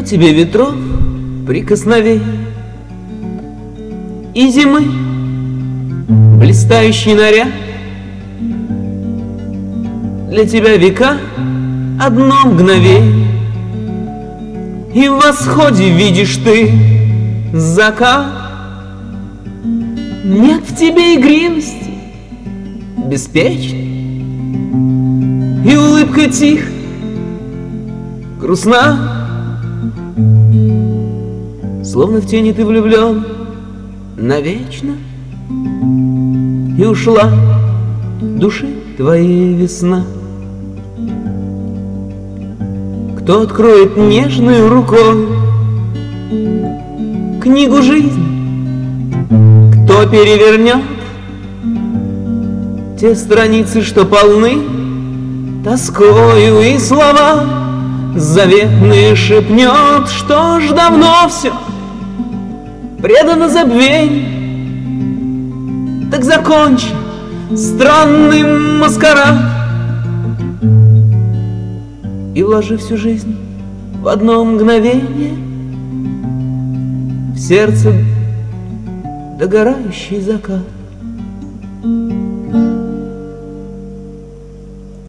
тебе ветров прикосновений и зимы блистающий наряд. Для тебя века одно мгновение, и в восходе видишь ты закат. Нет в тебе игривости беспечной, и улыбка тих грустна. Словно в тени ты влюблен навечно, и ушла души твоей весна. Кто откроет нежной рукой книгу жизни, кто перевернет те страницы, что полны тоскою, и слова заветные шепнет, что ж давно все предано забвению. Так закончи странный маскарад и вложи всю жизнь в одно мгновение, в сердце догорающий закат.